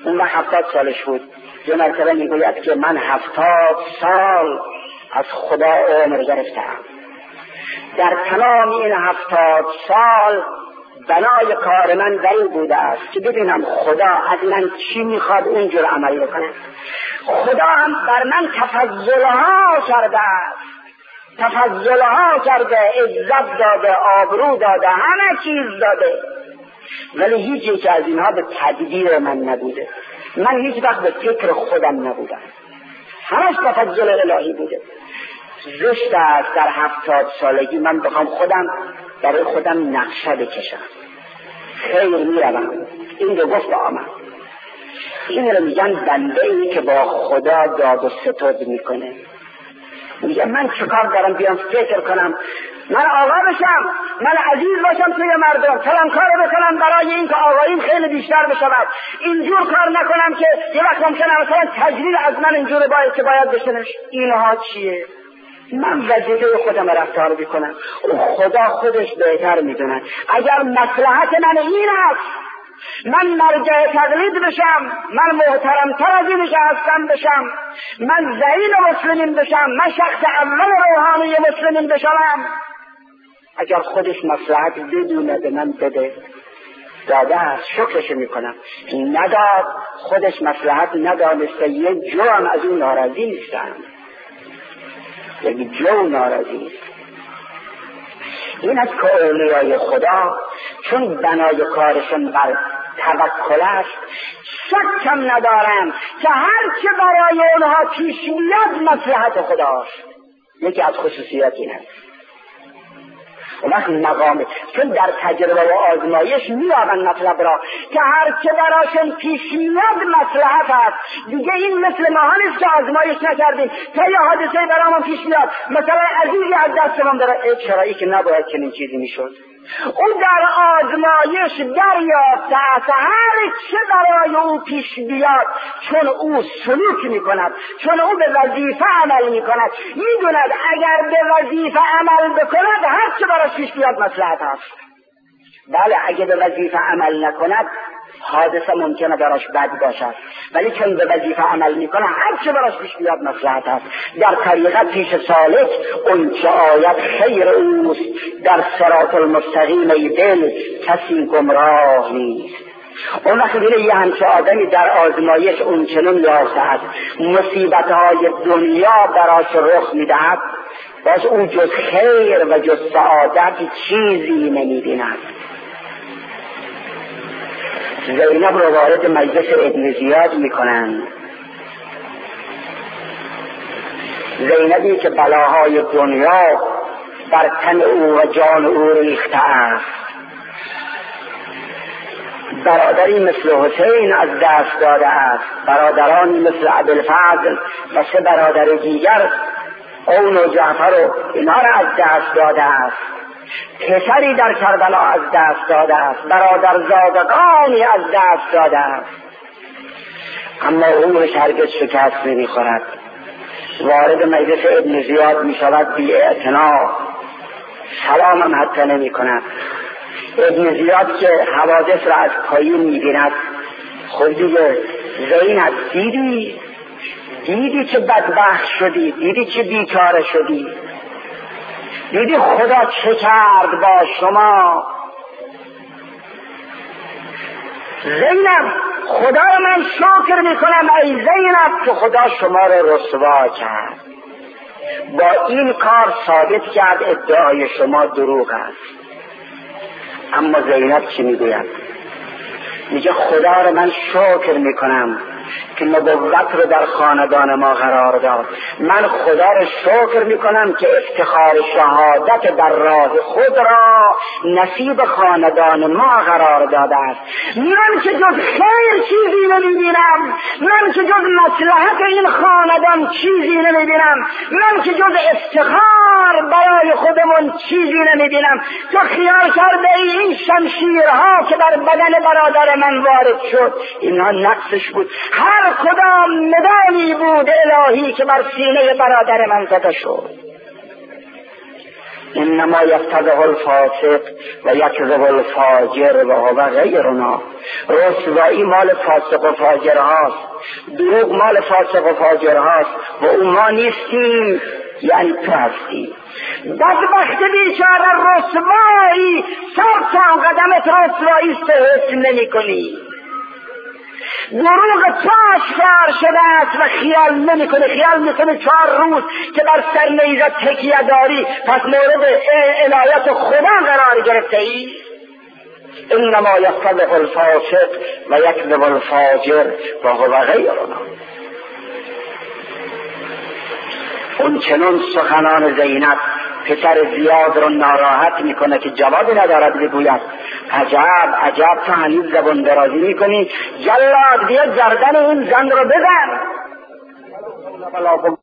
S1: اون 70 سالش بود. یه مرتبه میگوید که من 70 سال از خدا عمر گرفتم. در تمام این 70 سال بنای کار من در این بوده است که ببینم خدا از من چی میخواد اونجور عمل بکنم. خدا هم بر من تفضلها کرده است، تفضلها کرده، عزت داده، آبرو داده، همه چیز داده، ولی هیچ یک از اینها به تدبیر من نبوده. من هیچ وقت به فکر خودم نبودم، همش تفضل الهی بوده. زشت است در 70 سالگی من بخوام خودم برای خودم نقشه بکشم. خیر میروم، این رو گفت آمد. این رو میگن بنده ای که با خدا داد و ستود میکنه. میگه من چیکار دارم بیام فکر کنم من آقا بشم، من عزیز باشم توی مردم، فلان کارو بکنم برای این که آقاییم خیلی بیشتر بشود، اینجور کار نکنم که یه وقت ممکنه مثلا تجلیل از من اینجور باید بشه. اینها چیه؟ من وظیفه خودم رفتار بکنم، خدا خودش بهتر میدونه. اگر مصلحت من این است من مرجع تقلید بشم، من محترمتر از این که هستم بشم، من زعیم مسلمین بشم، من شخص اول روحانی مسلمین بشم، اگر خودش مصلحت بدونه به من بده، داده است شکرش میکنم. نداد، خودش مصلحت ندانسته، یک جو هم از اون ناراضی نیستم، یک جو ناراضی نیست. این از که اولیای خدا چون بنای کارشون بر توکل است، شکم ندارم که هر چه برای اونها پیش میاد مصلحت خداست. یکی از خصوصیات این است. اون وقت مقامه، چون در تجربه و آزمایش میابن مطلب را که هر چه براشون پیش میاد مصلحت است. دیگه این مثل ما نیست که آزمایش نکردیم تا یه حادثه برامون پیش میاد، مثلا عزیزی از دستمون داره، چرایی که نباید چنین چیزی میشد. او در آزمایش دریافته است هر چه برای او پیش بیاد، چون او سلوک میکند، چون او به وظیفه عمل میکند، میدوند اگر به وظیفه عمل بکند هر چه براش پیش بیاد مصلحت است. بله اگر به وظیفه عمل نکند حادثه ممکنه براش بد باشد، ولی چون به وظیفه عمل میکنه هر چه براش پیش بیاد مصلحت است. در طریقت پیش سالک اون چه آید خیر اوست، در صراط المستقیم ای دل کسی گمراه نیست. اون وقت دیگه یه همچه آدمی در آزمایش اون چنون یافته است مصیبتهای دنیا براش رخ میدهد، باز اون جز خیر و جز سعادت چیزی نمیبیند. زینب رو وارد مجلس ابن زیاد میکنند. زینبی که بلاهای دنیا بر تن او و جان او ریخته است. برادری مثل حسین از دست داده است، برادرانی مثل ابوالفضل و 3 برادر دیگر اون و جعفر و اینا را از دست داده است. پسری در کربلا از دست داده است، برادرزادگانی از دست داده است، اما او هرگز شکست نمیخورد. وارد مجلس ابن زیاد می شود بی اعتنا، سلام هم حتی نمی کند. ابن زیاد که حوادث را از پایین می بیند، خب دیگه زینب دیدی چه بدبخت شدی، دیدی چه بیچاره شدی، دیدی خدا چه کرد با شما. زینب خدا من شکر میکنم ای زینب که خدا شما رو رسوا کرد، با این کار ثابت کرد ادعای شما دروغ است. اما زینب چی میگوید؟ میگه خدا رو من شکر میکنم که نبوت رو در خاندان ما قرار داد. من خدا رو شکر میکنم که افتخار شهادت در راه خود را نصیب خاندان ما قرار داده است. من که جز خیر چیزی نمیبینم، من که جز مصلحت این خاندان چیزی نمیبینم، من که جز افتخار برای خودمون چیزی نمیبینم. تو خیال کرده این شمشیرها که در بدن برادر من وارد شد اینها نقصش بود؟ هر کدام مدانی بود الهی که بر سینه برادر من زده شد. انما یفتضح الفاسق و یکذب الفاجر و هو غیرنا. رسوایی مال فاسق و فاجر هاست، دروغ مال فاسق و فاجر هاست و اون ما نیستیم، یعنی تو هستی. بدبخت بیچاره رسوایی، سر تا قدمت رسوایی حس نمی کنی. دروغ تو آشکار شده است و خیال نمی کنی. خیال میکنی 4 روز که بر سر نیزت تکیه داری پس مورد عنایت خدا قرار گرفته ای. انما یفتضح الفاسق و یکذب الفاجر و هو غیرنا. اون چنون سخنان زینب پسر زیاد رو ناراحت میکنه که جوابی ندارد بگوید. عجب عجب، تو هنوز زبان درازی میکنی؟ جلاد بیا گردن این زن رو بزن.